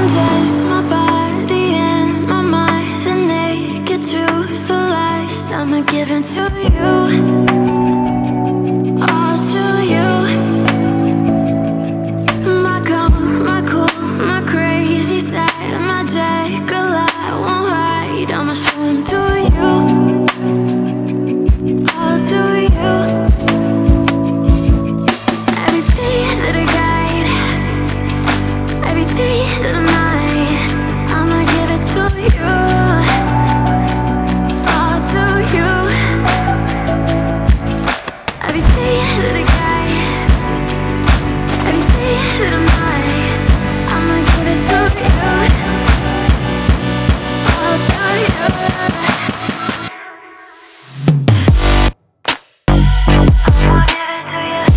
Just my body and my mind, the naked truth, the lies I'm giving to you, all to you. My calm, my cool, my crazy side, my Jekyll, I won't hide. I'ma show him to you, all to you. Everything that I got, everything that I'm not, I'ma give it to you, all to you. Everything that I got, everything that I'm not, I'ma give it to you, all to you. I'ma give it to you,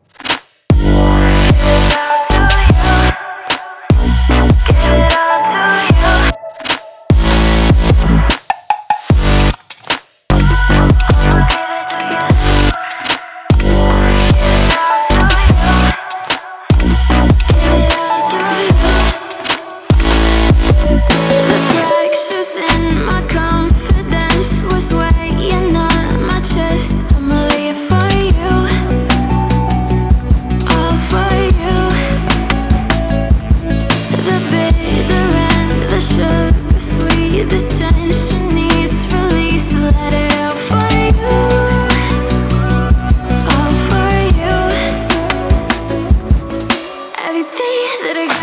give it all to you. In my confidence was weighing on my chest. I'ma lay it for you, all for you. The bitter and the sugar sweet, this tension needs release. Let it out for you, all for you. Everything that I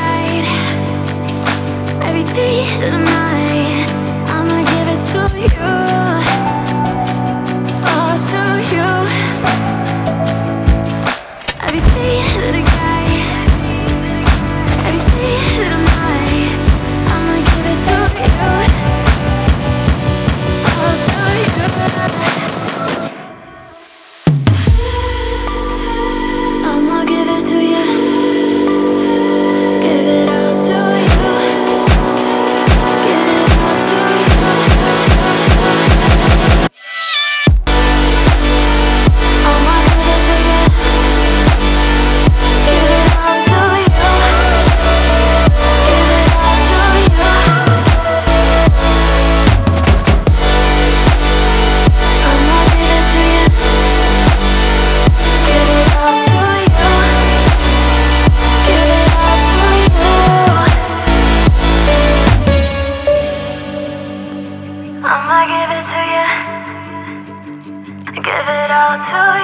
got, everything that I'm not, I'ma give it to you, all to you. Everything that I got, everything that I'm not, I'ma give it to you, all to you. I'ma give it to you, give it all to you, give it all to you. I'ma give it to you, give it all to you, give it all to you. I'ma give it to you, give it all to you, give it all to you. I'ma give it to you, give it all to you.